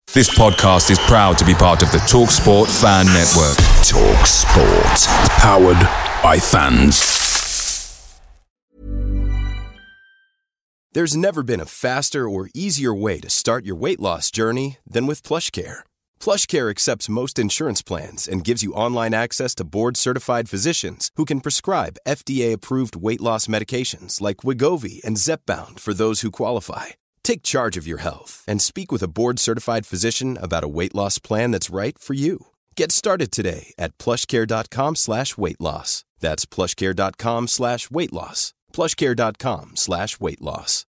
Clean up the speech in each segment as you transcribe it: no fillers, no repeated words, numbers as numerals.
This podcast is proud to be part of the TalkSport Fan Network. TalkSport. Powered by fans. There's never been a faster or easier way to start your weight loss journey than with PlushCare. PlushCare accepts most insurance plans and gives you online access to board-certified physicians who can prescribe FDA-approved weight loss medications like Wegovy and Zepbound for those who qualify. Take charge of your health and speak with a board-certified physician about a weight loss plan that's right for you. Get started today at plushcare.com/weight loss. That's plushcare.com/weight loss. plushcare.com/weight loss.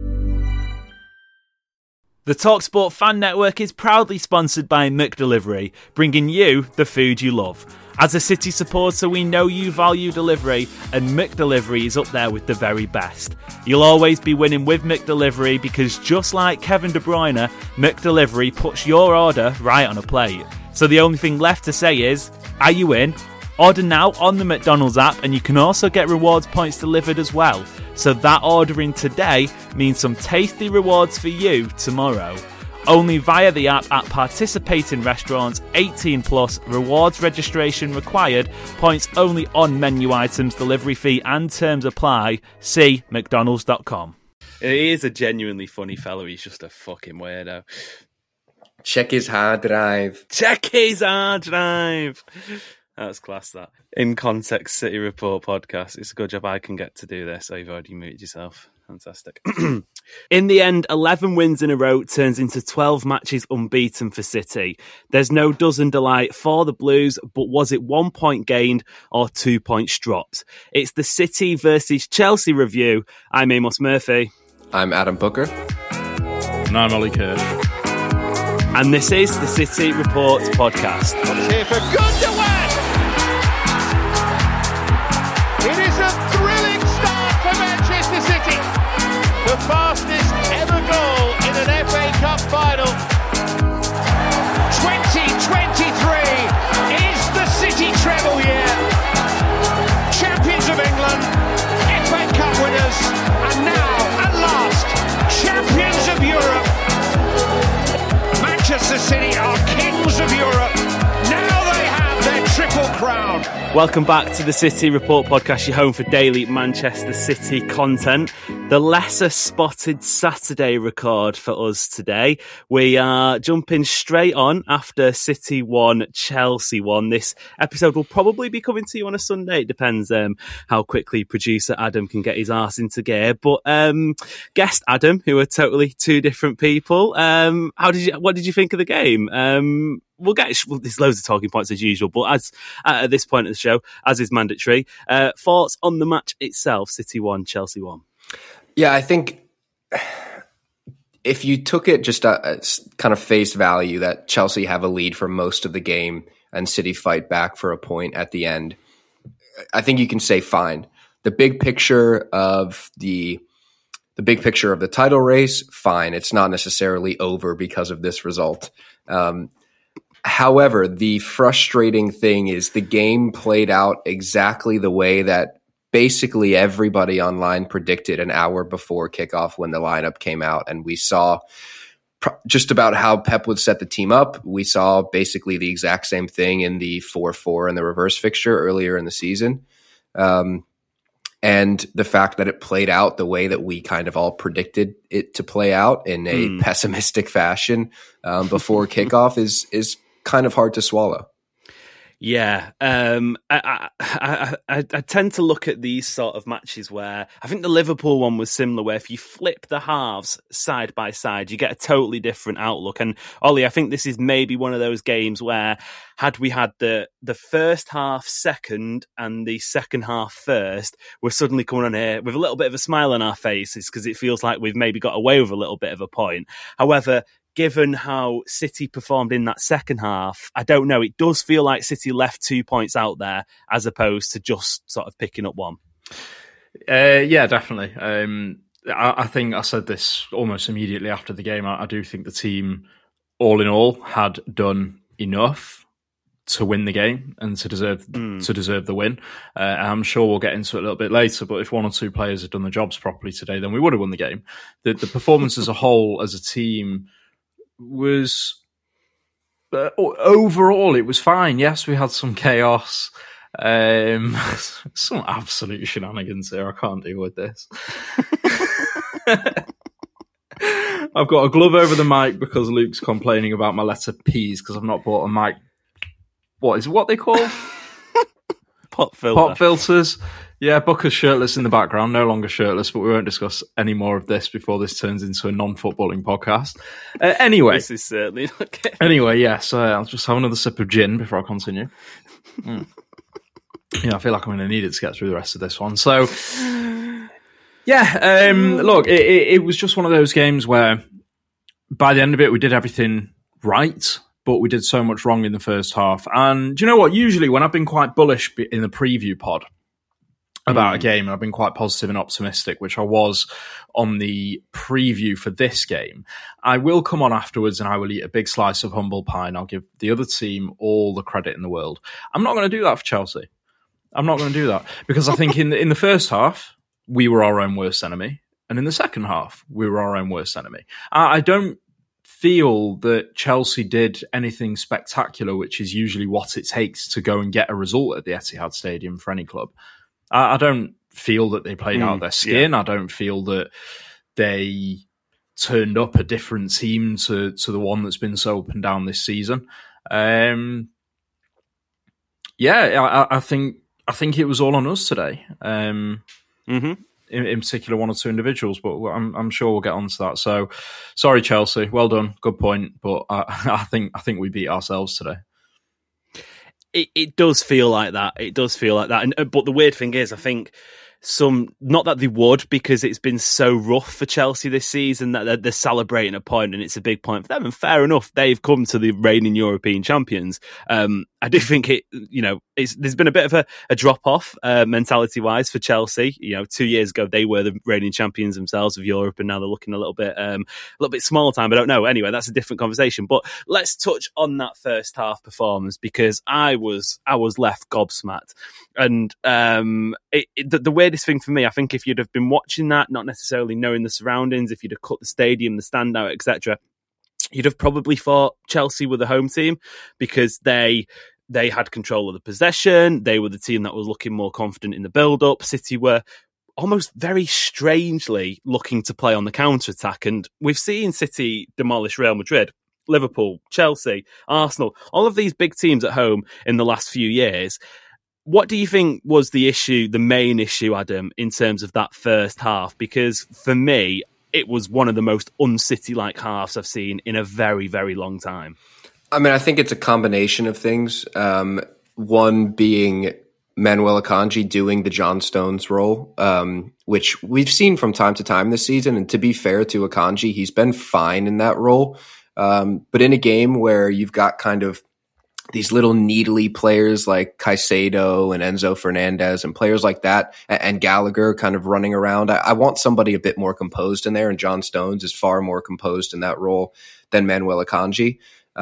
The TalkSport Fan Network is proudly sponsored by McDelivery, bringing you the food you love. As a City supporter, we know you value delivery, and McDelivery is up there with the very best. You'll always be winning with McDelivery because just like Kevin De Bruyne, McDelivery puts your order right on a plate. So the only thing left to say is, are you in? Order now on the McDonald's app, and you can also get rewards points delivered as well. So that ordering today means some tasty rewards for you tomorrow. Only via the app at participating restaurants. 18 plus, rewards registration required, points only on menu items, delivery fee and terms apply. See mcdonalds.com. He is a genuinely funny fellow. He's just a fucking weirdo. Check his hard drive. Check his hard drive. That's class, that. In Context City Report podcast. It's a good job I can get to do this. So you've already muted yourself. Fantastic. In the end, 11 wins in a row turns into 12 matches unbeaten for City. There's no dozen delight for the Blues, but was it 1 point gained or 2 points dropped? It's the City versus Chelsea review. I'm Amos Murphy. I'm Adam Booker. And I'm Ollie Kirsch. And this is the City Report podcast. It's here for Gundogan! It is a thrilling start for Manchester City. The fastest ever goal in an FA Cup final. 2023 is the City treble year. Champions of England, FA Cup winners, and now, at last, champions of Europe. Manchester City are kings of Europe. Now they have their triple crown. Welcome back to the City Report podcast, your home for daily Manchester City content. The lesser spotted Saturday record for us today. We are jumping straight on after City won, Chelsea won. This episode will probably be coming to you on a Sunday. It depends how quickly producer Adam can get his arse into gear. But guest Adam, who are totally two different people. What did you think of the game? There's loads of talking points as usual, but as at this point of the show, as is mandatory, thoughts on the match itself. City won, Chelsea won. Yeah, I think if you took it just at kind of face value that Chelsea have a lead for most of the game and City fight back for a point at the end, I think you can say fine. The big picture of the title race, fine. It's not necessarily over because of this result. However, the frustrating thing is the game played out exactly the way that basically everybody online predicted an hour before kickoff when the lineup came out. And we saw just about how Pep would set the team up. We saw basically the exact same thing in the 4-4 and the reverse fixture earlier in the season. And the fact that it played out the way that we kind of all predicted it to play out in a pessimistic fashion before kickoff is kind of hard to swallow. Yeah, I tend to look at these sort of matches where I think the Liverpool one was similar, where if you flip the halves side by side, you get a totally different outlook. And Ollie, I think this is maybe one of those games where had we had the first half second and the second half first, we're suddenly coming on here with a little bit of a smile on our faces because it feels like we've maybe got away with a little bit of a point. However, given how City performed in that second half, I don't know. It does feel like City left 2 points out there as opposed to just sort of picking up one. Yeah, definitely. I think I said this almost immediately after the game. I do think the team, all in all, had done enough to win the game and to deserve the win. I'm sure we'll get into it a little bit later, but if one or two players had done the jobs properly today, then we would have won the game. The performance as a whole, as a team, was overall, it was fine. Yes, we had some chaos. Some absolute shenanigans here. I can't deal with this. I've got a glove over the mic because Luke's complaining about my letter P's because I've not bought a mic. What they call? Pop filters. Yeah, Booker's shirtless in the background, no longer shirtless, but we won't discuss any more of this before this turns into a non-footballing podcast. Anyway. This is certainly not good. Anyway, yes, I'll just have another sip of gin before I continue. Yeah, I feel like I'm going to need it to get through the rest of this one. So, yeah, look, it was just one of those games where by the end of it, we did everything right, but we did so much wrong in the first half. And do you know what? Usually when I've been quite bullish in the preview pod about a game, and I've been quite positive and optimistic, which I was on the preview for this game, I will come on afterwards and I will eat a big slice of humble pie and I'll give the other team all the credit in the world. I'm not going to do that for Chelsea. I'm not going to do that because I think in the first half, we were our own worst enemy. And in the second half, we were our own worst enemy. I don't feel that Chelsea did anything spectacular, which is usually what it takes to go and get a result at the Etihad Stadium for any club. I don't feel that they played out their skin. Yeah. I don't feel that they turned up a different team to the one that's been so up and down this season. I think it was all on us today. In particular, one or two individuals, but I'm sure we'll get onto that. So, sorry, Chelsea. Well done. Good point. But I think we beat ourselves today. It does feel like that. It does feel like that. But the weird thing is, I think not that they would, because it's been so rough for Chelsea this season that they're celebrating a point, and it's a big point for them. And fair enough, they've come to the reigning European champions. I do think there's been a bit of a drop off mentality wise for Chelsea. 2 years ago they were the reigning champions themselves of Europe, and now they're looking a little bit small time. I don't know. Anyway, that's a different conversation. But let's touch on that first half performance, because I was left gobsmacked. And the weirdest thing for me, I think if you'd have been watching that, not necessarily knowing the surroundings, if you'd have cut the stadium, the stand out, etc., you'd have probably thought Chelsea were the home team, because they had control of the possession. They were the team that was looking more confident in the build-up. City were almost very strangely looking to play on the counter-attack. And we've seen City demolish Real Madrid, Liverpool, Chelsea, Arsenal, all of these big teams at home in the last few years. What do you think was the main issue, Adam, in terms of that first half? Because for me, it was one of the most un-City-like halves I've seen in a very, very long time. I mean, I think it's a combination of things. One being Manuel Akanji doing the John Stones role, which we've seen from time to time this season. And to be fair to Akanji, he's been fine in that role. But in a game where you've got kind of these little needly players like Caicedo and Enzo Fernandez and players like that, and Gallagher kind of running around, I want somebody a bit more composed in there. And John Stones is far more composed in that role than Manuel Akanji.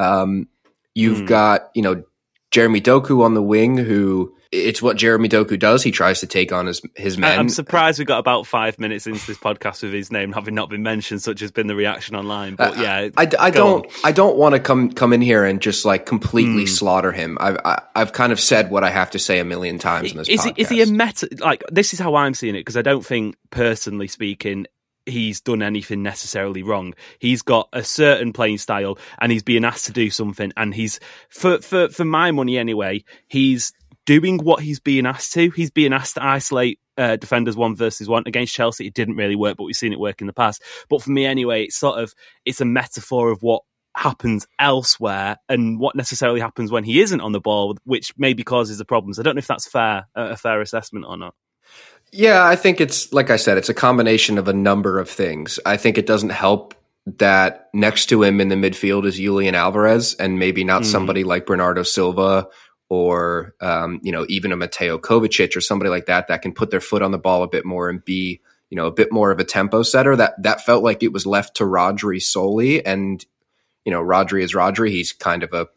You've got, Jeremy Doku on the wing, who it's what Jeremy Doku does. He tries to take on his men. I'm surprised we got about 5 minutes into this podcast with his name having not been mentioned, such has been the reaction online. But yeah, I don't want to come in here and just like completely slaughter him. I've kind of said what I have to say a million times in this podcast. Is he a meta? Like, this is how I'm seeing it, because I don't think, personally speaking, he's done anything necessarily wrong. He's got a certain playing style and he's being asked to do something, and he's for my money anyway, he's doing what he's being asked to. He's being asked to isolate defenders 1-1 against Chelsea. It didn't really work, but we've seen it work in the past. But for me anyway, it's a metaphor of what happens elsewhere and what necessarily happens when he isn't on the ball, which maybe causes the problems. I don't know if that's a fair assessment or not. Yeah, I think it's, like I said, it's a combination of a number of things. I think it doesn't help that next to him in the midfield is Julian Alvarez, and maybe not somebody like Bernardo Silva or, even a Mateo Kovacic or somebody like that can put their foot on the ball a bit more and be, a bit more of a tempo setter. That felt like it was left to Rodri solely. And, Rodri is Rodri. He's kind of a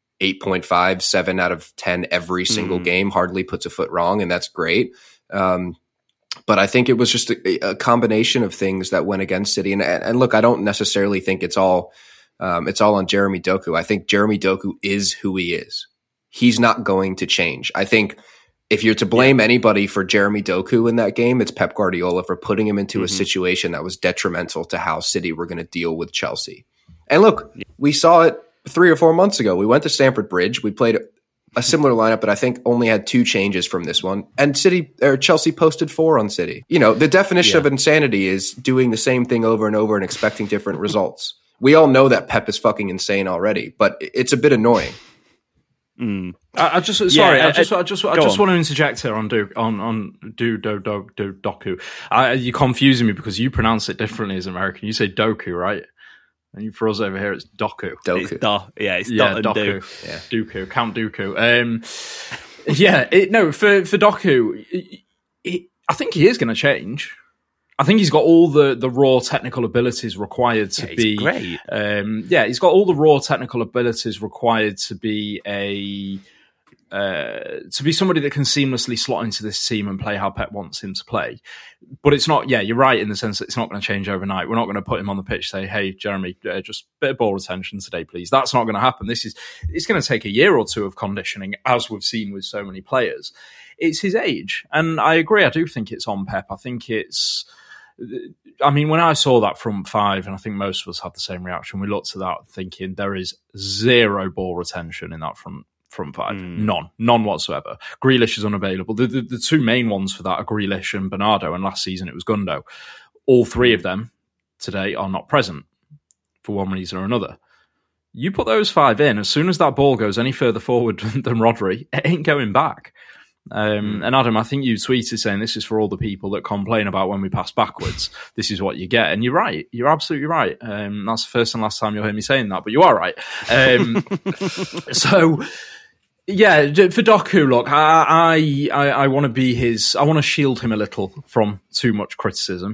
8.5, 7 out of 10 every single game, hardly puts a foot wrong, and that's great. But I think it was just a combination of things that went against City. And look, I don't necessarily think it's all It's all on Jeremy Doku. I think Jeremy Doku is who he is. He's not going to change. I think if you're to blame anybody for Jeremy Doku in that game, it's Pep Guardiola for putting him into a situation that was detrimental to how City were going to deal with Chelsea. And look, we saw it 3 or 4 months ago. We went to Stamford Bridge. We played a similar lineup, but I think only had 2 changes from this one. And Chelsea posted 4 on City. You know, the definition of insanity is doing the same thing over and over and expecting different results. We all know that Pep is fucking insane already, but it's a bit annoying. I just want to interject here on Doku. You're confusing me because you pronounce it differently as American. You say Doku, right? And for us over here, it's Doku. It's Dot and Doku. Yeah. Dooku, Count Dooku. For Doku, I think he is going to change. I think he's got all the raw technical abilities required to be great. He's got all the raw technical abilities required to be somebody that can seamlessly slot into this team and play how Pep wants him to play. But it's not. Yeah, you're right in the sense that it's not going to change overnight. We're not going to put him on the pitch say, "Hey, Jeremy, just a bit of ball retention today, please." That's not going to happen. It's going to take a year or 2 of conditioning, as we've seen with so many players. It's his age, and I agree. I do think it's on Pep. I think it's. I mean, when I saw that front 5, and I think most of us had the same reaction, we looked at that thinking there is 0 ball retention in that front 5. None whatsoever. Grealish is unavailable. The 2 main ones for that are Grealish and Bernardo, and last season it was Gundo. All 3 of them today are not present for one reason or another. You put those 5 in, as soon as that ball goes any further forward than Rodri, it ain't going back. And Adam, I think you tweeted saying this is for all the people that complain about when we pass backwards. This is what you get. And you're right. You're absolutely right. That's the first and last time you'll hear me saying that, but you are right. So, yeah, for Doku, look, I want to be I want to shield him a little from too much criticism.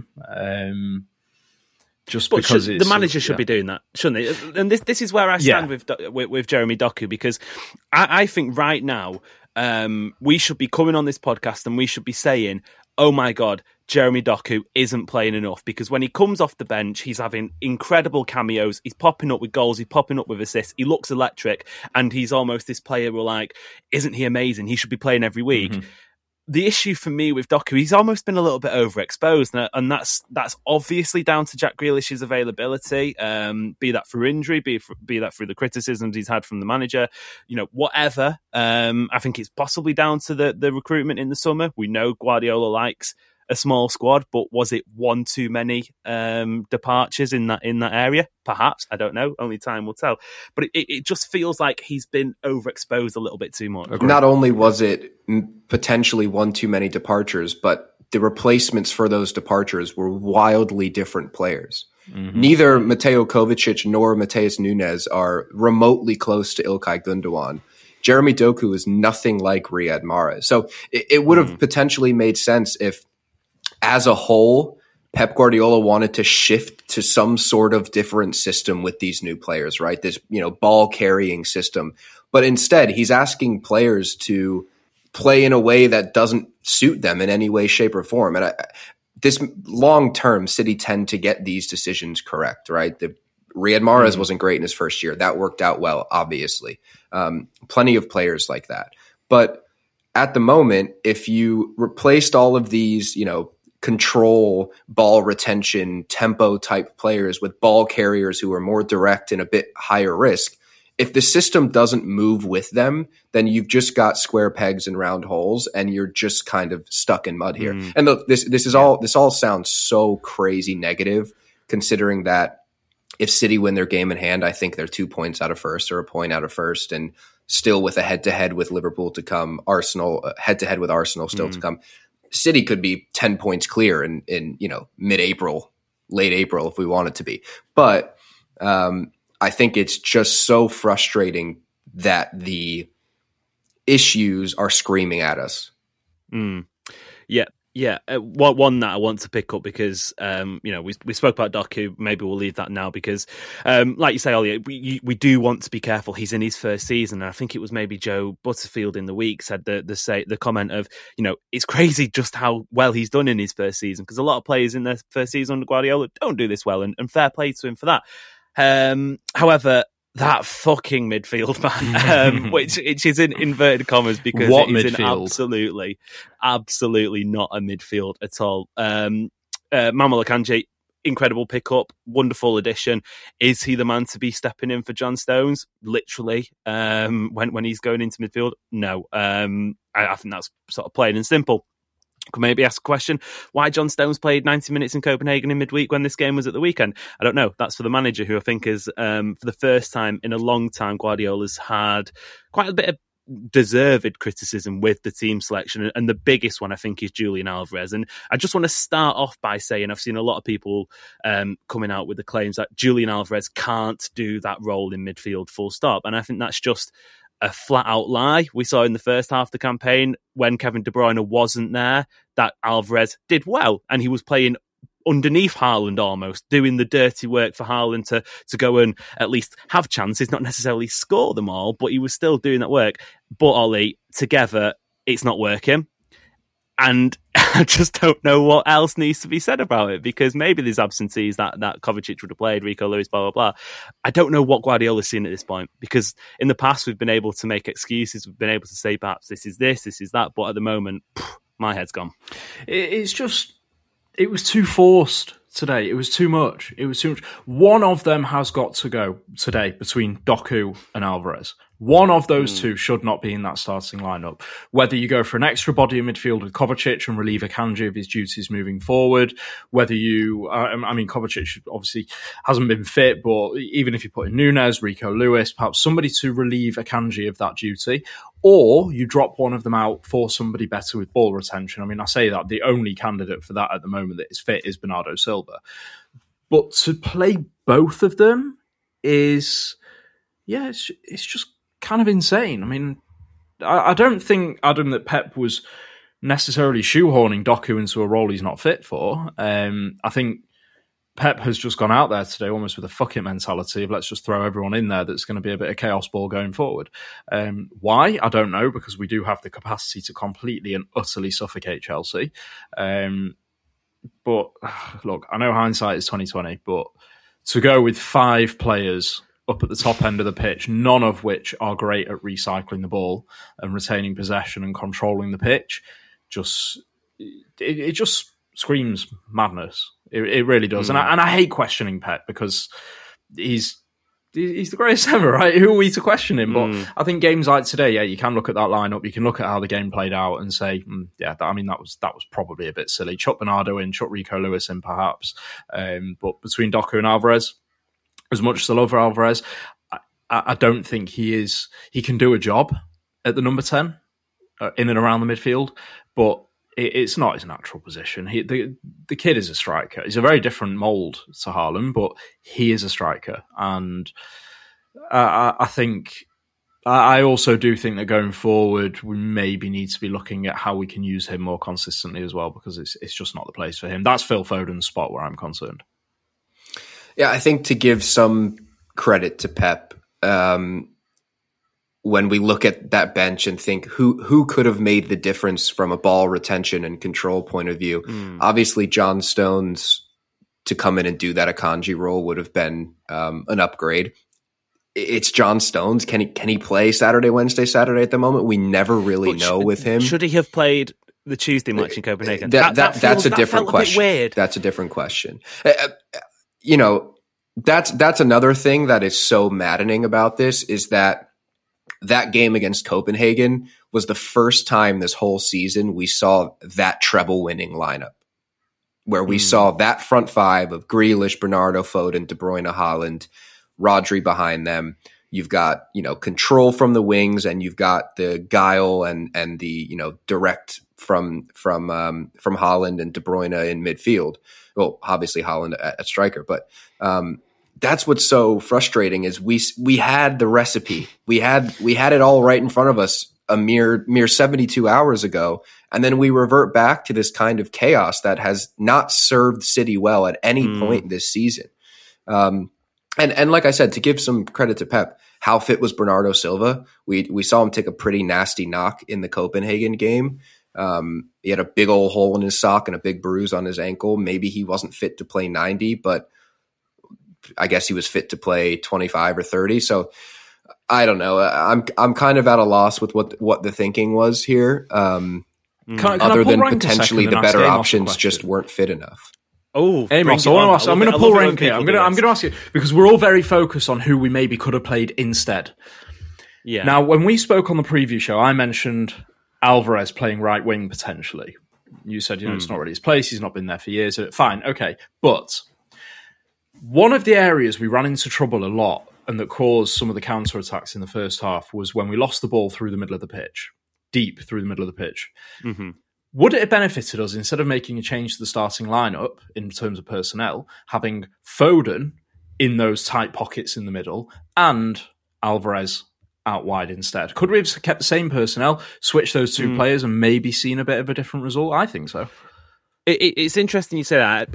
Because the manager should be doing that, shouldn't he? And this is where I stand with Jeremy Doku, because I think right now, we should be coming on this podcast and we should be saying, oh my God, Jeremy Doku isn't playing enough, because when he comes off the bench, he's having incredible cameos. He's popping up with goals. He's popping up with assists. He looks electric, and he's almost this player we're like, isn't he amazing? He should be playing every week. Mm-hmm. The issue for me with Doku, he's almost been a little bit overexposed, and that's obviously down to Jack Grealish's availability, be that through injury, be that through the criticisms he's had from the manager, whatever. I think it's possibly down to the recruitment in the summer. We know Guardiola likes a small squad, but was it one too many departures in that area? Perhaps, I don't know. Only time will tell. But it just feels like he's been overexposed a little bit too much. Not only was it potentially one too many departures, but the replacements for those departures were wildly different players. Mm-hmm. Neither Mateo Kovacic nor Mateus Nunes are remotely close to Ilkay Gundogan. Jeremy Doku is nothing like Riyad Mahrez. So it would have potentially made sense if, as a whole, Pep Guardiola wanted to shift to some sort of different system with these new players, right? This, ball carrying system. But instead, he's asking players to play in a way that doesn't suit them in any way, shape, or form. And this long term, City tend to get these decisions correct, right? Riyad Mahrez wasn't great in his first year. That worked out well, obviously. Plenty of players like that. But at the moment, if you replaced all of these, control, ball retention, tempo type players with ball carriers who are more direct and a bit higher risk, if the system doesn't move with them, then you've just got square pegs and round holes, and you're just kind of stuck in mud here. And look, this all sounds so crazy negative, considering that if City win their game in hand, I think they're 2 points out of first or a point out of first, and still with a head-to-head with Liverpool to come, Arsenal head-to-head with Arsenal still to come. City could be 10 points clear in mid-April, late April if we want it to be. But I think it's just so frustrating that the issues are screaming at us. Yeah. One that I want to pick up because, we spoke about Doku. Maybe we'll leave that now because, like you say, Ollie, we do want to be careful. He's in his first season. And I think it was maybe Joe Butterfield in the week said the comment of, it's crazy just how well he's done in his first season, because a lot of players in their first season under Guardiola don't do this well, and fair play to him for that. However, that fucking midfield, man, which is in inverted commas because what it is midfield? absolutely not a midfield at all. Manuel Akanji, incredible pickup, wonderful addition. Is he the man to be stepping in for John Stones? Literally, when he's going into midfield? No. I think that's sort of plain and simple. Could maybe ask a question, why John Stones played 90 minutes in Copenhagen in midweek when this game was at the weekend? I don't know. That's for the manager, who I think is, for the first time in a long time, Guardiola's had quite a bit of deserved criticism with the team selection, and the biggest one I think is Julian Alvarez. And I just want to start off by saying I've seen a lot of people coming out with the claims that Julian Alvarez can't do that role in midfield, full stop, and I think that's just a flat out lie. We saw in the first half of the campaign, when Kevin De Bruyne wasn't there, that Alvarez did well, and he was playing underneath Haaland almost, doing the dirty work for Haaland to go and at least have chances, not necessarily score them all, but he was still doing that work. But Ollie, together, it's not working. And I just don't know what else needs to be said about it, because maybe there's absentees that Kovacic would have played, Rico Lewis, blah, blah, blah. I don't know what Guardiola's seen at this point, because in the past we've been able to make excuses. We've been able to say perhaps this is that. But at the moment, my head's gone. It's just, it was too forced today. It was too much. One of them has got to go today between Doku and Alvarez. One of those two should not be in that starting lineup. Whether you go for an extra body in midfield with Kovacic and relieve Akanji of his duties moving forward, whether you, Kovacic obviously hasn't been fit, but even if you put in Nunes, Rico Lewis, perhaps somebody to relieve Akanji of that duty, or you drop one of them out for somebody better with ball retention. I mean, I say that the only candidate for that at the moment that is fit is Bernardo Silva. But to play both of them is, it's just kind of insane. I mean, I don't think, Adam, that Pep was necessarily shoehorning Doku into a role he's not fit for. I think Pep has just gone out there today almost with a fuck it mentality of let's just throw everyone in there that's going to be a bit of chaos ball going forward. Why? I don't know, because we do have the capacity to completely and utterly suffocate Chelsea. But look, I know hindsight is 20/20, but to go with 5 players up at the top end of the pitch, none of which are great at recycling the ball and retaining possession and controlling the pitch, it just screams madness. It really does. And I hate questioning Pep, because he's the greatest ever, right? Who are we to question him? But I think games like today, you can look at that lineup, you can look at how the game played out and say, that was probably a bit silly. Chuck Bernardo in, chuck Rico Lewis in perhaps. But between Doku and Alvarez, as much as I love Alvarez, I don't think he can do a job at the number 10 in and around the midfield, but it's not his natural position. The kid is a striker. He's a very different mould to Haaland, but he is a striker. And I also do think that going forward, we maybe need to be looking at how we can use him more consistently as well, because it's just not the place for him. That's Phil Foden's spot where I'm concerned. Yeah, I think to give some credit to Pep, when we look at that bench and think who could have made the difference from a ball retention and control point of view, obviously John Stones to come in and do that Akanji role would have been an upgrade. It's John Stones. Can he play Saturday, Wednesday, Saturday at the moment? We never really know with him. Should he have played the Tuesday match in Copenhagen? That's a different question. Weird. That's a different question. That's another thing that is so maddening about this is that game against Copenhagen was the first time this whole season we saw that treble winning lineup, where we saw that front 5 of Grealish, Bernardo, Foden, De Bruyne, Haaland, Rodri behind them. You've got, control from the wings, and you've got the guile and the, direct from Haaland and De Bruyne in midfield. Well, obviously Haaland at striker, but that's what's so frustrating is we had the recipe. We had it all right in front of us a mere 72 hours ago, and then we revert back to this kind of chaos that has not served City well at any point this season. And like I said, to give some credit to Pep, how fit was Bernardo Silva? We saw him take a pretty nasty knock in the Copenhagen game. He had a big old hole in his sock and a big bruise on his ankle. Maybe he wasn't fit to play 90, but I guess he was fit to play 25 or 30. So I don't know. I'm kind of at a loss with what the thinking was here. Other than potentially the better options just weren't fit enough. Oh, Amos, I'm going to pull rank here. I'm going to ask you, because we're all very focused on who we maybe could have played instead. Yeah. Now, when we spoke on the preview show, I mentioned Alvarez playing right wing potentially. You said, it's not really his place. He's not been there for years. Fine, okay. But one of the areas we ran into trouble a lot and that caused some of the counter-attacks in the first half was when we lost the ball through the middle of the pitch, deep through the middle of the pitch. Mm-hmm. Would it have benefited us, instead of making a change to the starting lineup in terms of personnel, having Foden in those tight pockets in the middle and Alvarez out wide instead? Could we have kept the same personnel, switched those two players, and maybe seen a bit of a different result? I think so. It's interesting you say that.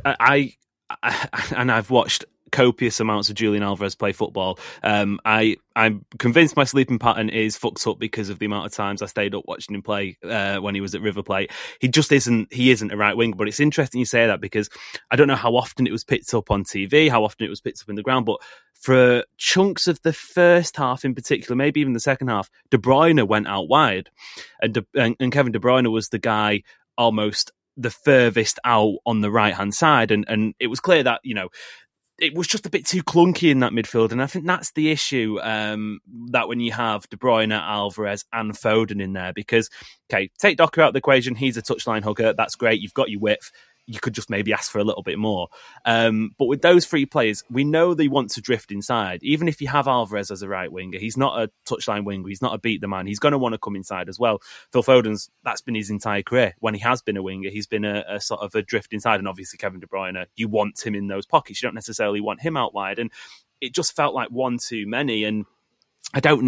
I've watched copious amounts of Julian Alvarez play football. I'm convinced my sleeping pattern is fucked up because of the amount of times I stayed up watching him play when he was at River Plate. He isn't a right winger, but it's interesting you say that because I don't know how often it was picked up on TV, how often it was picked up in the ground, but for chunks of the first half in particular, maybe even the second half, De Bruyne went out wide, and Kevin De Bruyne was the guy almost the furthest out on the right hand side, and it was clear that it was just a bit too clunky in that midfield, and I think that's the issue, that when you have De Bruyne, Alvarez and Foden in there, because, okay, take Doku out of the equation, he's a touchline hugger, that's great, you've got your width, you could just maybe ask for a little bit more. But with those three players, we know they want to drift inside. Even if you have Alvarez as a right winger, he's not a touchline winger, he's not a beat the man, he's going to want to come inside as well. Phil Foden's, that's been his entire career. When he has been a winger, he's been a sort of a drift inside, and obviously Kevin De Bruyne, you want him in those pockets, you don't necessarily want him out wide, and it just felt like one too many, and I don't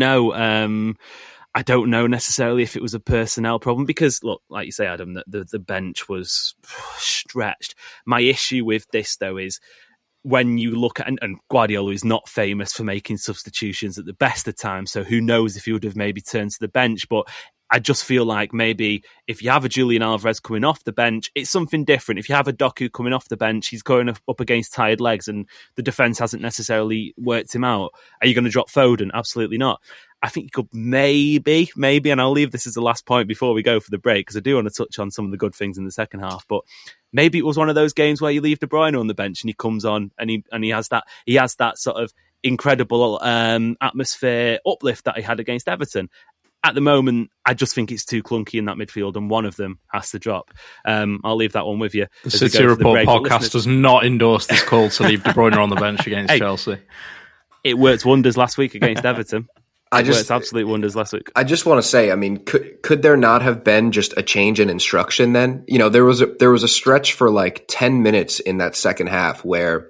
know necessarily if it was a personnel problem because, look, like you say, Adam, the bench was stretched. My issue with this, though, is when you look at, and Guardiola is not famous for making substitutions at the best of times, so who knows if he would have maybe turned to the bench, but I just feel like maybe if you have a Julian Alvarez coming off the bench, it's something different. If you have a Doku coming off the bench, he's going up against tired legs and the defence hasn't necessarily worked him out. Are you going to drop Foden? Absolutely not. I think you could maybe, and I'll leave this as the last point before we go for the break, because I do want to touch on some of the good things in the second half, but maybe it was one of those games where you leave De Bruyne on the bench and he comes on and he has that sort of incredible atmosphere uplift that he had against Everton. At the moment, I just think it's too clunky in that midfield, and one of them has to drop. I'll leave that one with you. The City Report podcast does not endorse this call to leave De Bruyne on the bench against Chelsea. It worked wonders last week against Everton. It worked absolute wonders last week. I just want to say, I mean, could there not have been just a change in instruction then? There was a stretch for like 10 minutes in that second half where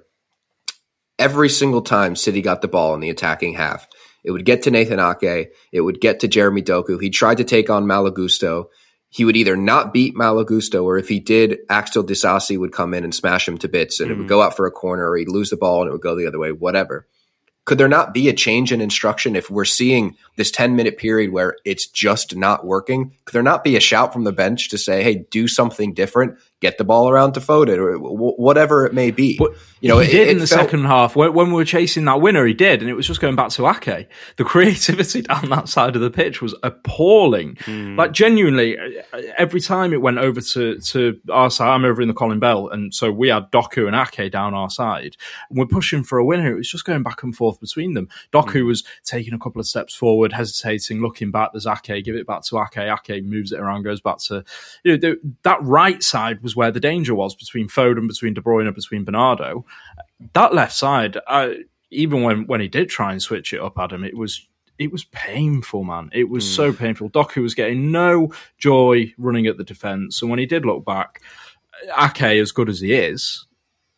every single time City got the ball in the attacking half, it would get to Nathan Ake. It would get to Jeremy Doku. He tried to take on Malo Gusto. He would either not beat Malo Gusto, or if he did, Axel Disasi would come in and smash him to bits, and it would go out for a corner, or he'd lose the ball and it would go the other way, whatever. Could there not be a change in instruction if we're seeing this 10-minute period where it's just not working? Could there not be a shout from the bench to say, hey, do something different, get the ball around to Foden, or whatever it may be? But he did in the second half. When we were chasing that winner, he did, and it was just going back to Ake. The creativity down that side of the pitch was appalling. Like, genuinely, every time it went over to our side, I'm over in the Colin Bell, and so we had Doku and Ake down our side. And we're pushing for a winner. It was just going back and forth between them. Doku was taking a couple of steps forward, hesitating, looking back. There's Ake, give it back to Ake. Ake moves it around, goes back to that right side was where the danger was, between Foden, between De Bruyne, between Bernardo. That left side, even when he did try and switch it up, Adam, it was painful, man. It was so painful. Doku was getting no joy running at the defence, and when he did look back, Ake, as good as he is,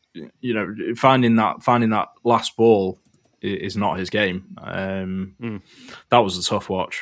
finding that last ball is not his game. That was a tough watch.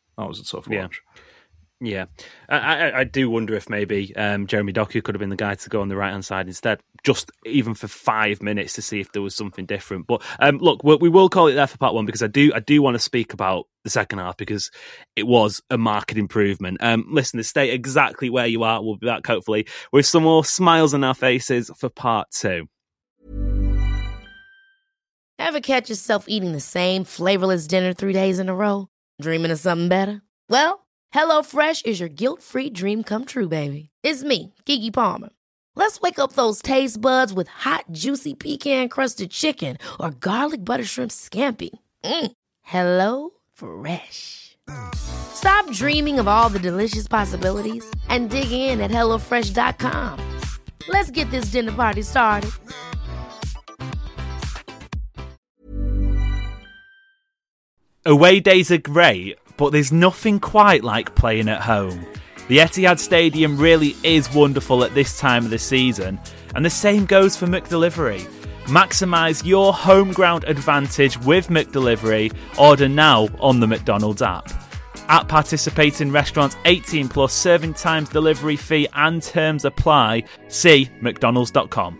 Yeah. I do wonder if maybe Jeremy Doku could have been the guy to go on the right-hand side instead, just even for 5 minutes to see if there was something different. But look, we will call it there for part one, because I do want to speak about the second half, because it was a marked improvement. Listeners, stay exactly where you are. We'll be back, hopefully, with some more smiles on our faces for part two. Ever catch yourself eating the same flavorless dinner 3 days in a row? Dreaming of something better? Well, HelloFresh is your guilt-free dream come true, baby. It's me, Keke Palmer. Let's wake up those taste buds with hot, juicy pecan-crusted chicken or garlic butter shrimp scampi. Hello Fresh. Stop dreaming of all the delicious possibilities and dig in at HelloFresh.com. Let's get this dinner party started. Away days are great, but there's nothing quite like playing at home. The Etihad Stadium really is wonderful at this time of the season, and the same goes for McDelivery. Maximise your home ground advantage with McDelivery. Order now on the McDonald's app. At participating restaurants, 18 plus, serving times, delivery fee and terms apply. See mcdonalds.com.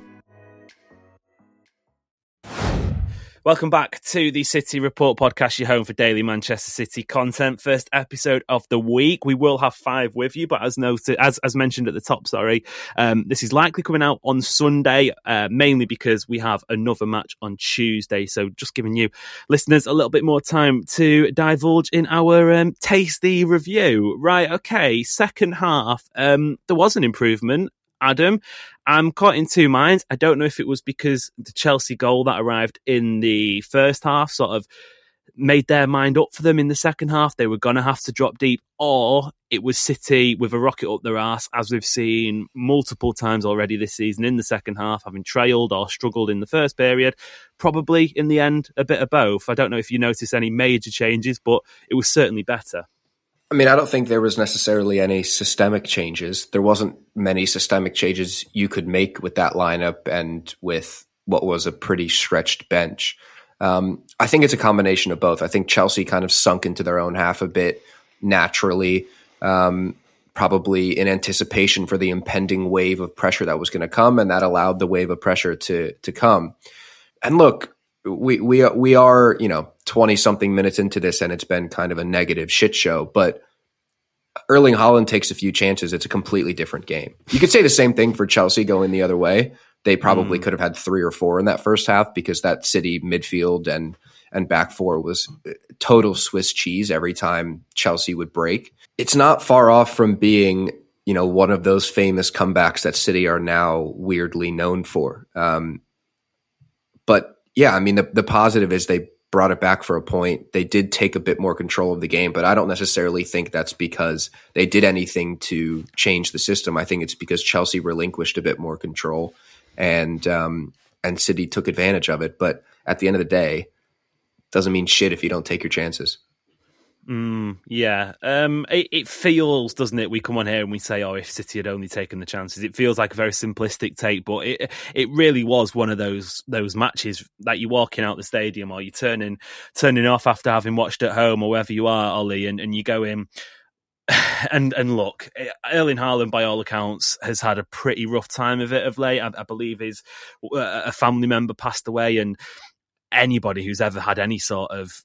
Welcome back to the City Report podcast, your home for daily Manchester City content. First episode of the week. We will have 5 with you, but as mentioned at the top, this is likely coming out on Sunday, mainly because we have another match on Tuesday. So just giving you listeners a little bit more time to divulge in our tasty review. Right, okay, second half, there was an improvement. Adam, I'm caught in two minds. I don't know if it was because the Chelsea goal that arrived in the first half sort of made their mind up for them in the second half. They were going to have to drop deep, or it was City with a rocket up their arse, as we've seen multiple times already this season in the second half, having trailed or struggled in the first period. Probably in the end, a bit of both. I don't know if you noticed any major changes, but it was certainly better. I mean, I don't think there was necessarily any systemic changes. There wasn't many systemic changes you could make with that lineup and with what was a pretty stretched bench. I think it's a combination of both. I think Chelsea kind of sunk into their own half a bit naturally, probably in anticipation for the impending wave of pressure that was going to come, and that allowed the wave of pressure to come. And look, we are 20 something minutes into this, and it's been kind of a negative shit show, but Erling Haaland takes a few chances. It's a completely different game. You could say the same thing for Chelsea going the other way. They probably could have had 3 or 4 in that first half, because that City midfield and back four was total Swiss cheese every time Chelsea would break. It's not far off from being, one of those famous comebacks that City are now weirdly known for. But yeah, I mean, the positive is they brought it back for a point. They did take a bit more control of the game, but I don't necessarily think that's because they did anything to change the system. I think it's because Chelsea relinquished a bit more control, and City took advantage of it. But at the end of the day, it doesn't mean shit if you don't take your chances. Yeah. It feels, doesn't it? We come on here and we say, "Oh, if City had only taken the chances." It feels like a very simplistic take, but it really was one of those matches that you're walking out the stadium, or you're turning off after having watched at home, or wherever you are, Ollie, and you go in. And look, Erling Haaland, by all accounts, has had a pretty rough time of it of late. I believe a family member passed away, and anybody who's ever had any sort of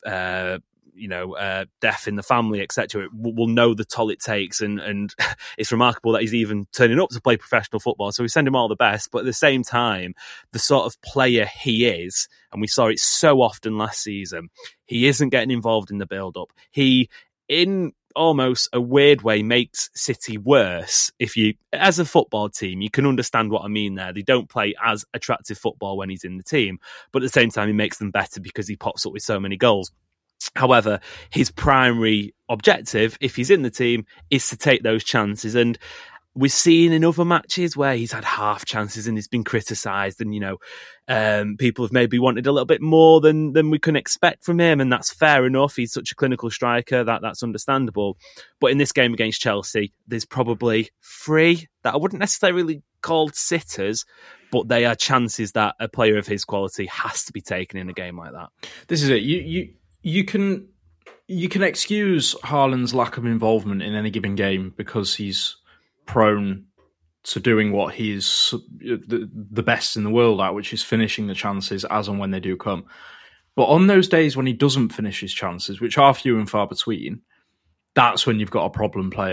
death in the family, etc., will know the toll it takes, and it's remarkable that he's even turning up to play professional football. So we send him all the best, but at the same time, the sort of player he is, and we saw it so often last season, he isn't getting involved in the build-up. He, in almost a weird way, makes City worse. If you, as a football team, you can understand what I mean there. They don't play as attractive football when he's in the team, but at the same time, he makes them better because he pops up with so many goals. However, his primary objective, if he's in the team, is to take those chances. And we've seen in other matches where he's had half chances and he's been criticised, and people have maybe wanted a little bit more than we can expect from him, and that's fair enough. He's such a clinical striker, that's understandable. But in this game against Chelsea, there's probably 3 that I wouldn't necessarily call sitters, but they are chances that a player of his quality has to be taken in a game like that. This is it. You can excuse Haaland's lack of involvement in any given game because he's prone to doing what he's the best in the world at, which is finishing the chances as and when they do come. But on those days when he doesn't finish his chances, which are few and far between, that's when you've got a problem player.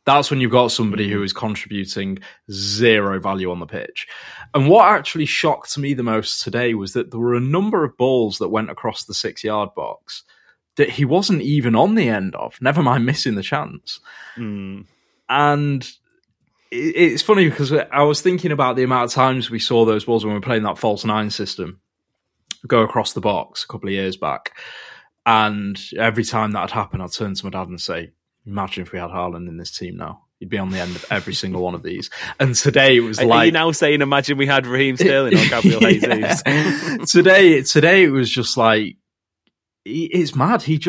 That's when you've got somebody who is contributing zero value on the pitch. And what actually shocked me the most today was that there were a number of balls that went across the 6-yard box that he wasn't even on the end of, never mind missing the chance. And it's funny because I was thinking about the amount of times we saw those balls when we were playing that false 9 system go across the box a couple of years back. And every time that had happened, I'd turn to my dad and say, imagine if we had Haaland in this team now. He'd be on the end of every single one of these. And today it was Are you now saying, imagine we had Raheem Sterling or Gabriel Jesus? Today it was just like, it's mad. He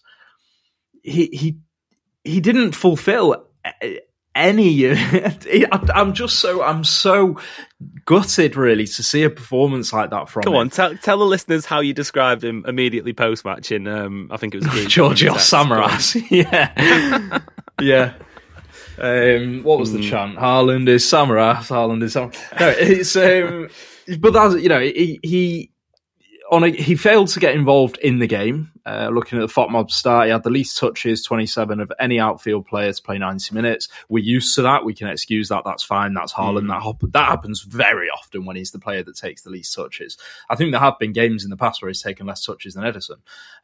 didn't fulfill any. I'm so gutted, really, to see a performance like that from him. Go on, tell the listeners how you described him immediately post match in. I think it was Georgios Samaras. Yeah, yeah. What was the chant? Haaland is Samaras. Haaland is Samaras. No, it's but that's he failed to get involved in the game. Looking at the FOTMOB start, he had the least touches, 27 of any outfield player to play 90 minutes. We're used to that. We can excuse that. That's fine. That's Haaland. That happens very often when he's the player that takes the least touches. I think there have been games in the past where he's taken less touches than Ederson.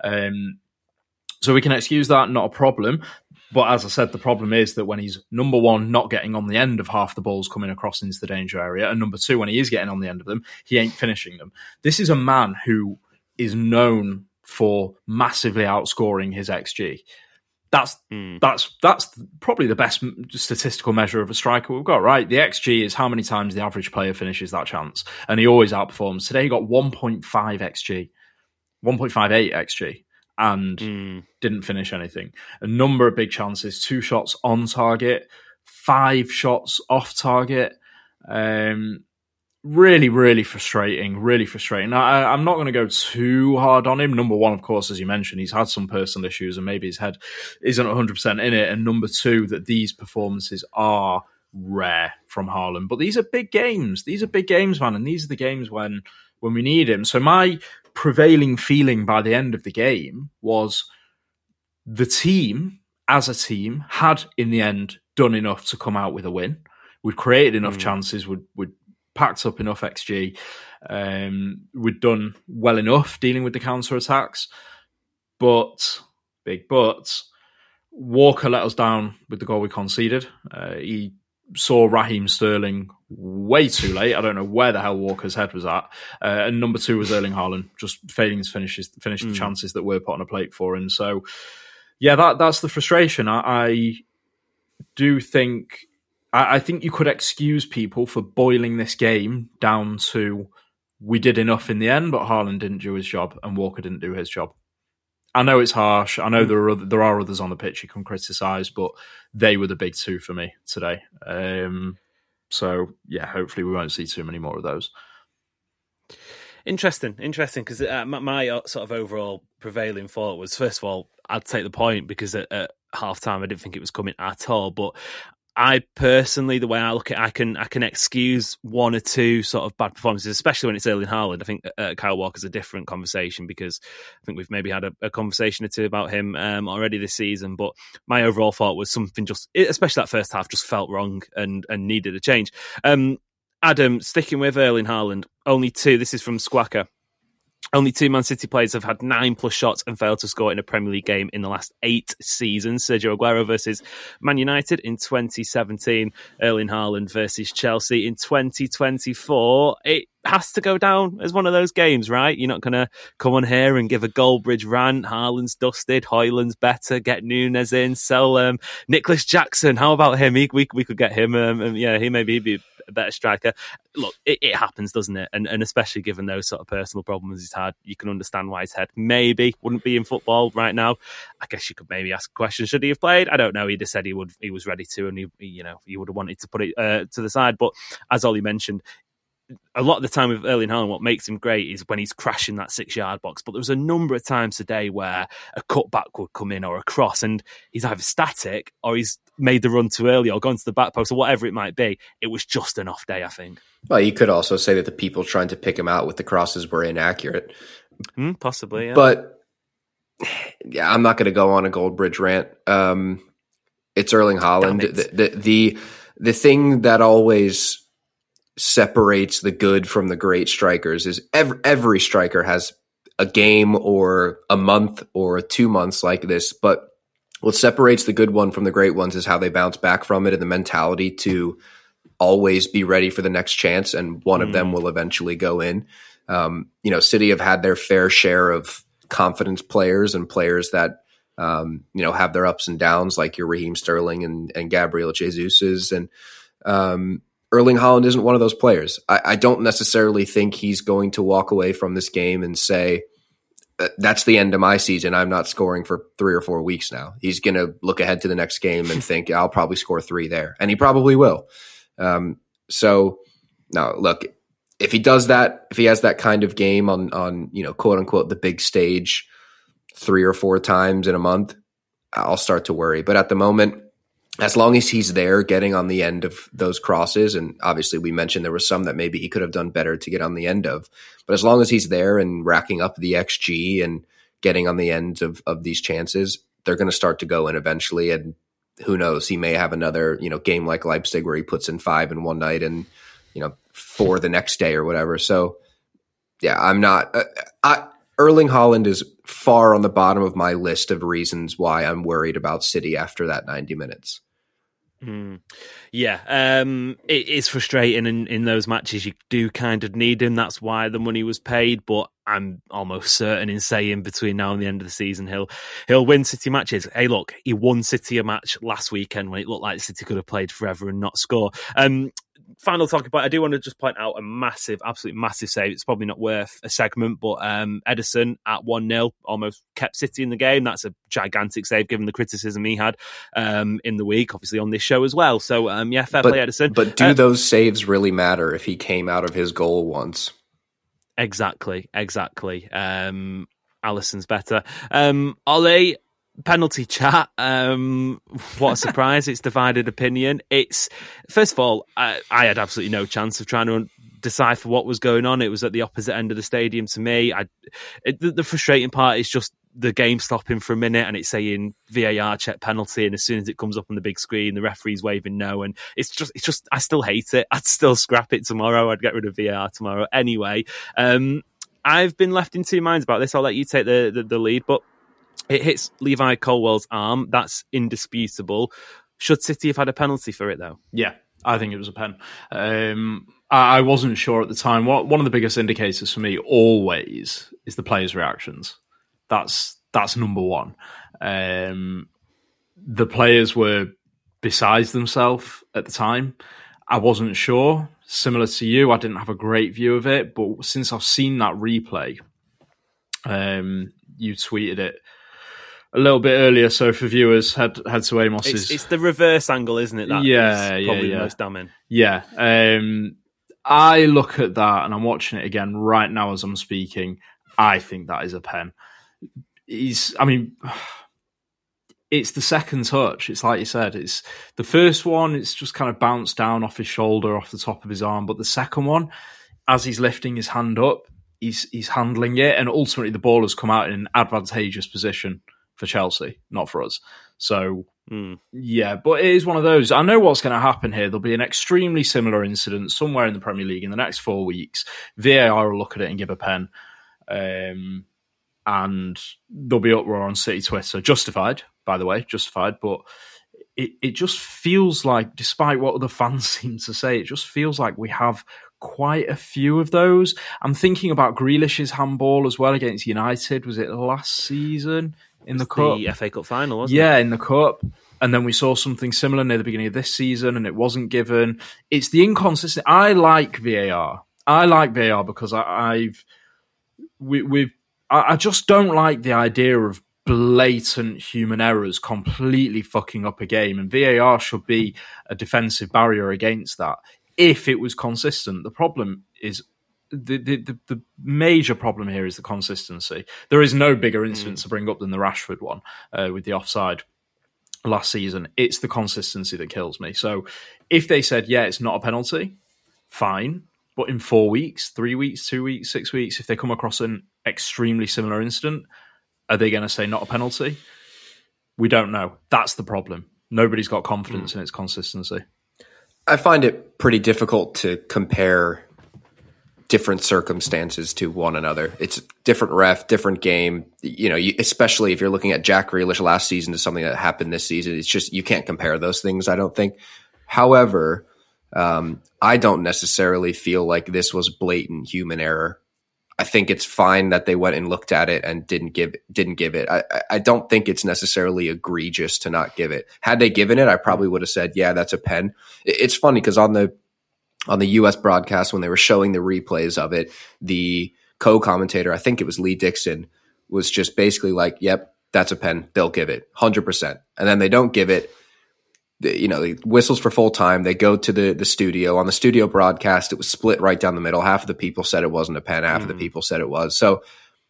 So we can excuse that, not a problem. But as I said, the problem is that when he's, number one, not getting on the end of half the balls coming across into the danger area, and number two, when he is getting on the end of them, he ain't finishing them. This is a man who is known for massively outscoring his XG. That's probably the best statistical measure of a striker we've got, right? The XG is how many times the average player finishes that chance, and he always outperforms. Today he got 1.5 XG, 1.58 XG. And didn't finish anything. A number of big chances, 2 shots on target, 5 shots off target. Really, really frustrating, Now, I'm not going to go too hard on him. Number one, of course, as you mentioned, he's had some personal issues and maybe his head isn't 100% in it. And number two, that these performances are rare from Haaland. But these are big games. These are big games, man. And these are the games when we need him. So my prevailing feeling by the end of the game was the team, as a team, had in the end done enough to come out with a win. We'd created enough chances, we'd packed up enough XG, we'd done well enough dealing with the counter-attacks, but, big but, Walker let us down with the goal we conceded. He saw Raheem Sterling way too late. I don't know where the hell Walker's head was at. And number two was Erling Haaland, just failing to finish the chances that we're put on a plate for him. So, yeah, that's the frustration. I do think... I think you could excuse people for boiling this game down to we did enough in the end, but Haaland didn't do his job and Walker didn't do his job. I know it's harsh. I know there are others on the pitch you can criticise, but they were the big two for me today. So, yeah, hopefully we won't see too many more of those. Interesting, because my sort of overall prevailing thought was, first of all, I'd take the point because at half-time I didn't think it was coming at all, but I personally, the way I look at it, I can excuse one or two sort of bad performances, especially when it's Erling Haaland. I think Kyle Walker's a different conversation because I think we've maybe had a conversation or two about him already this season. But my overall thought was something especially that first half, just felt wrong and needed a change. Adam, sticking with Erling Haaland, only two. This is from Squacker. Only 2 Man City players have had 9+ shots and failed to score in a Premier League game in the last 8 seasons. Sergio Aguero versus Man United in 2017. Erling Haaland versus Chelsea in 2024. It has to go down as one of those games, right? You're not going to come on here and give a Goldbridge rant. Haaland's dusted. Højlund's better. Get Núñez in. Sell Nicholas Jackson. How about him? We could get him. He'd be a better striker. Look, it happens, doesn't it? And especially given those sort of personal problems he's had, you can understand why his head maybe wouldn't be in football right now. I guess you could maybe ask a question: should he have played? I don't know. He just said he was ready to, and he would have wanted to put it to the side. But as Ollie mentioned, a lot of the time with Erling Haaland, what makes him great is when he's crashing that 6-yard box. But there was a number of times today where a cutback would come in or a cross, and he's either static or he's made the run too early or gone to the back post or whatever it might be. It was just an off day, I think. Well, you could also say that the people trying to pick him out with the crosses were inaccurate. Possibly, yeah. But, yeah, I'm not going to go on a Goldbridge rant. It's Erling Haaland. The thing that always separates the good from the great strikers is every striker has a game or a month or 2 months like this, but what separates the good one from the great ones is how they bounce back from it and the mentality to always be ready for the next chance, and one of them will eventually go in. City have had their fair share of confidence players and players that have their ups and downs, like your Raheem Sterling and Gabriel Jesus. And Erling Haaland isn't one of those players. I don't necessarily think he's going to walk away from this game and say, that's the end of my season. I'm not scoring for 3 or 4 weeks now. He's going to look ahead to the next game and think, I'll probably score 3 there. And he probably will. So now look, if he does that, if he has that kind of game on quote unquote, the big stage 3 or 4 times in a month, I'll start to worry. But at the moment, as long as he's there getting on the end of those crosses, and obviously we mentioned there was some that maybe he could have done better to get on the end of, but as long as he's there and racking up the XG and getting on the end of these chances, they're going to start to go in eventually. And who knows, he may have another, game like Leipzig where he puts in 5 in one night and, 4 the next day or whatever. So yeah, I'm not, Erling Haaland is far on the bottom of my list of reasons why I'm worried about City after that 90 minutes. Yeah, it is frustrating in those matches. You do kind of need him. That's why the money was paid. But I'm almost certain in saying between now and the end of the season, he'll win City matches. Hey, look, he won City a match last weekend when it looked like City could have played forever and not score. Final talking point, I do want to just point out a massive, absolutely massive save. It's probably not worth a segment, but Ederson at 1-0 almost kept City in the game. That's a gigantic save given the criticism he had in the week, obviously on this show as well. So fair play Ederson. But do those saves really matter if he came out of his goal once? Exactly. Alisson's better. Ollie, penalty chat. What a surprise. It's divided opinion. It's, first of all, I had absolutely no chance of trying to decipher what was going on. It was at the opposite end of the stadium to me. The frustrating part is just the game stopping for a minute and it's saying VAR check penalty, and as soon as it comes up on the big screen, the referee's waving no, and it's just I still hate it. I'd still scrap it tomorrow. I'd get rid of VAR tomorrow anyway. I've been left in 2 minds about this. I'll let you take the lead, but it hits Levi Colwell's arm. That's indisputable. Should City have had a penalty for it, though? Yeah, I think it was a pen. I wasn't sure at the time. One of the biggest indicators for me always is the players' reactions. That's number one. The players were besides themselves at the time. I wasn't sure. Similar to you, I didn't have a great view of it. But since I've seen that replay, you tweeted it a little bit earlier, so for viewers, head to Amos's. It's the reverse angle, isn't it? That is probably the most damning. Yeah. I look at that and I'm watching it again right now as I'm speaking. I think that is a pen. It's the second touch. It's like you said. It's the first one. It's just kind of bounced down off his shoulder, off the top of his arm. But the second one, as he's lifting his hand up, he's handling it, and ultimately the ball has come out in an advantageous position for Chelsea, not for us. So, yeah, but it is one of those. I know what's going to happen here. There'll be an extremely similar incident somewhere in the Premier League in the next 4 weeks. VAR will look at it and give a pen. And there'll be uproar on City Twitter. Justified, by the way, justified. But it just feels like, despite what other fans seem to say, it just feels like we have quite a few of those. I'm thinking about Grealish's handball as well against United. Was it last season in the Cup? The FA Cup final, wasn't it? Yeah, in the Cup. And then we saw something similar near the beginning of this season and it wasn't given. It's the inconsistent. I like VAR. Because I just don't like the idea of blatant human errors completely fucking up a game. And VAR should be a defensive barrier against that if it was consistent. The problem is the major problem here is the consistency. There is no bigger incident to bring up than the Rashford one with the offside last season. It's the consistency that kills me. So if they said, yeah, it's not a penalty, fine. But in 4 weeks, 3 weeks, 2 weeks, 6 weeks, if they come across an extremely similar incident, are they going to say not a penalty? We don't know. That's the problem. nobody's got confidence in its consistency. I find it pretty difficult to compare different circumstances to one another. It's different ref, different game. Especially if you're looking at Jack Grealish last season to something that happened this season, it's just, you can't compare those things, I don't think. However, I don't necessarily feel like this was blatant human error. I think it's fine that they went and looked at it and didn't give it. I don't think it's necessarily egregious to not give it. Had they given it, I probably would have said, yeah, that's a pen. It's funny because on the US broadcast, when they were showing the replays of it, the co-commentator, I think it was Lee Dixon, was just basically like, yep, that's a pen. They'll give it 100%. And then they don't give it. The whistles for full time. They go to the studio. On the studio broadcast, it was split right down the middle. Half of the people said it wasn't a pen. Half of the people said it was. So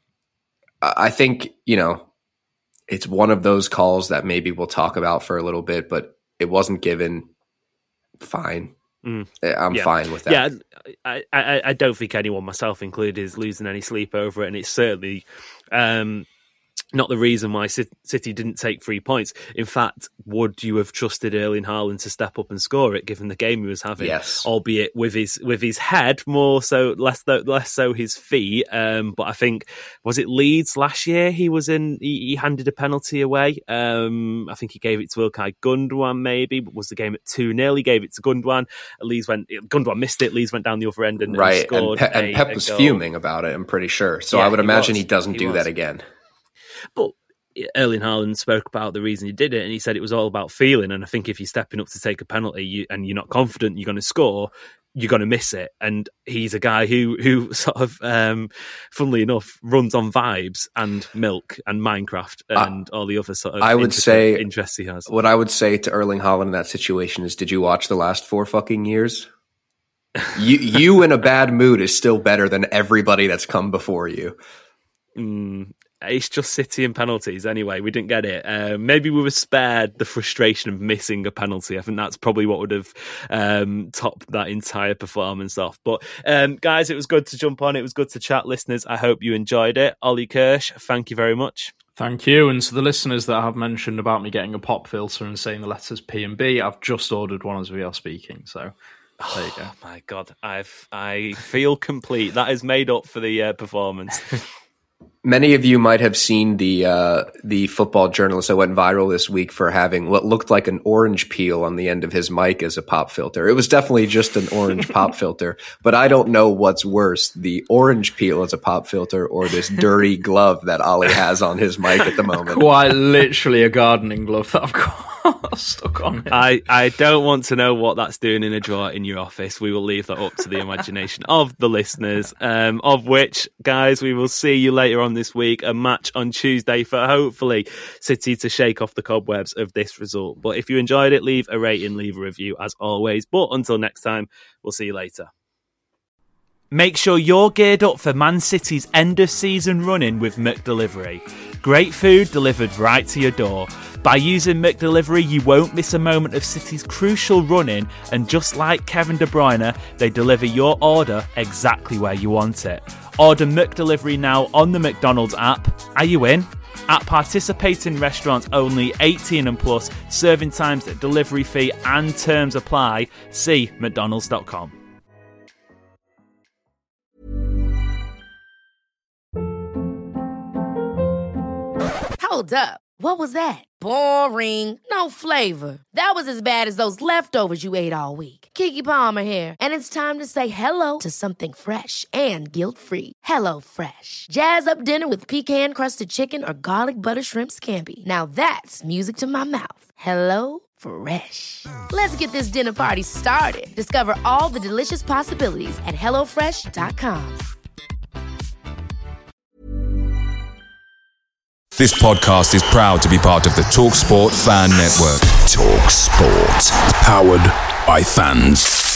I think, it's one of those calls that maybe we'll talk about for a little bit, but it wasn't given. Fine. I'm fine with that. Yeah, I don't think anyone, myself included, is losing any sleep over it. And it's certainly not the reason why City didn't take 3 points. In fact, would you have trusted Erling Haaland to step up and score it, given the game he was having? Yes, albeit with his head more so, less so his feet. But I think, was it Leeds last year? He handed a penalty away. I think he gave it to Ilkay Gundogan, maybe. But was the game at 2-0? He gave it to Gundogan. Gundogan missed it. Leeds went down the other end and scored. And Pep was fuming about it, I'm pretty sure. So yeah, I would imagine he doesn't do that again. But Erling Haaland spoke about the reason he did it, and he said it was all about feeling. And I think if you're stepping up to take a penalty and you're not confident you're going to score, you're going to miss it. And he's a guy who sort of, funnily enough, runs on vibes and milk and Minecraft and all the other sort of interests he has. What I would say to Erling Haaland in that situation is, did you watch the last 4 fucking years? you in a bad mood is still better than everybody that's come before you. It's just City and penalties anyway. We didn't get it. Maybe we were spared the frustration of missing a penalty. I think that's probably what would have topped that entire performance off. But guys, it was good to jump on. It was good to chat. Listeners, I hope you enjoyed it. Ollie Kirsch, thank you very much. Thank you. And to the listeners that have mentioned about me getting a pop filter and saying the letters P and B, I've just ordered one as we are speaking. So there you go. Oh my God, I feel complete. That is made up for the performance. Many of you might have seen the football journalist that went viral this week for having what looked like an orange peel on the end of his mic as a pop filter. It was definitely just an orange pop filter, but I don't know what's worse, the orange peel as a pop filter or this dirty glove that Ollie has on his mic at the moment. Quite literally a gardening glove that I've got stuck on it. I don't want to know what that's doing in a drawer in your office. We will leave that up to the imagination of the listeners, of which, guys, we will see you later on this week, a match on Tuesday for hopefully City to shake off the cobwebs of this result. But if you enjoyed it, leave a rating, leave a review as always. But until next time, we'll see you later. Make sure you're geared up for Man City's end of season run-in with McDelivery. Great food delivered right to your door. By using McDelivery, you won't miss a moment of City's crucial run-in, and just like Kevin De Bruyne, they deliver your order exactly where you want it. Order McDelivery now on the McDonald's app. Are you in? At participating restaurants only, 18 and plus, serving times, delivery fee and terms apply. See mcdonalds.com. Hold up. What was that? Boring. No flavor. That was as bad as those leftovers you ate all week. Keke Palmer here. And it's time to say hello to something fresh and guilt-free. Hello Fresh. Jazz up dinner with pecan-crusted chicken or garlic butter shrimp scampi. Now that's music to my mouth. Hello Fresh. Let's get this dinner party started. Discover all the delicious possibilities at HelloFresh.com. This podcast is proud to be part of the TalkSport Fan Network. TalkSport. Powered by fans.